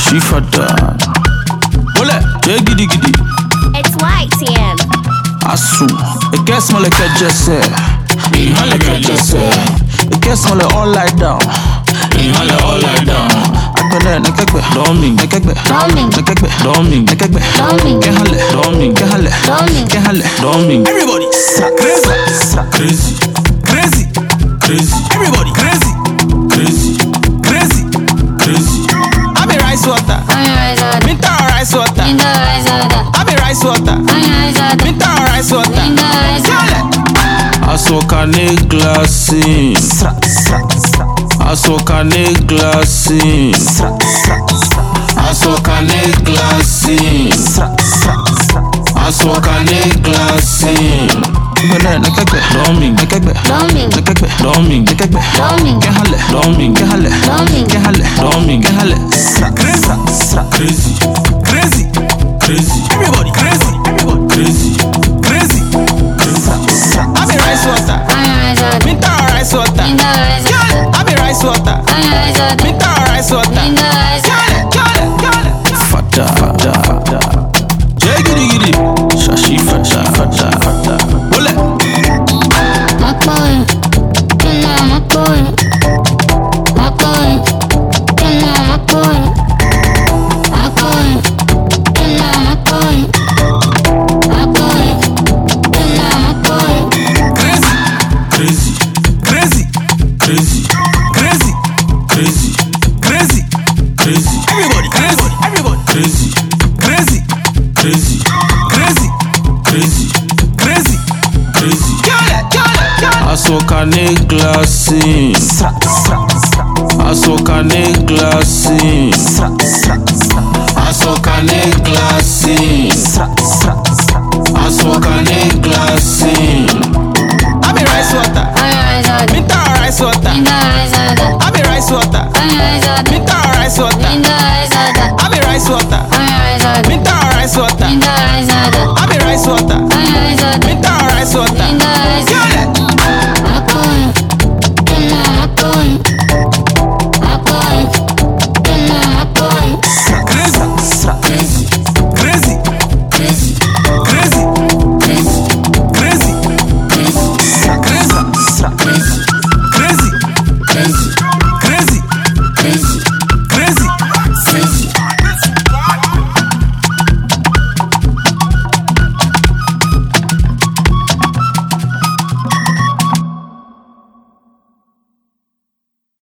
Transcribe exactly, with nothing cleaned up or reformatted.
Shashi fada. Ole, yeah giddy giddy. It's Y T M. Asu, it gets more like a jesse. It like a jesse. It gets more like all lie down. It like all lie down. Akbele nekekbe, doming, nekekbe, Doming. nekekbe, doming, nekekbe, Doming. kehale, doming, kehale, Doming. kehale, doming. Everybody, crazy, crazy, crazy, crazy. Everybody, crazy, crazy, crazy, crazy. I be rice water, minta rice water. I be rice water, minta rice water. Asoka ne glassing, Asoka ne glassing, Asoka ne glassing, Asoka ne glassing. Bele nekekbe, doming, nekekbe, Doming. nekekbe, doming, nekekbe, Doming. kehale, doming, kehale, Doming. kehale, doming, kehale. Crazy, crazy, crazy, crazy. Everybody crazy, everybody crazy, crazy, crazy. I be rice water, minta rice water. I be rice water, minta rice water. Fada, fada, fada. Yeah, giddy giddy. Shashi fada, fada, fada. Ole. Crazy, crazy, crazy, crazy, crazy, crazy, crazy. Everybody crazy, everybody crazy, crazy, crazy, crazy, crazy, crazy, crazy. Asoka ne glassing, Asoka ne glassing, Asoka ne glassing, Asoka ne glassing.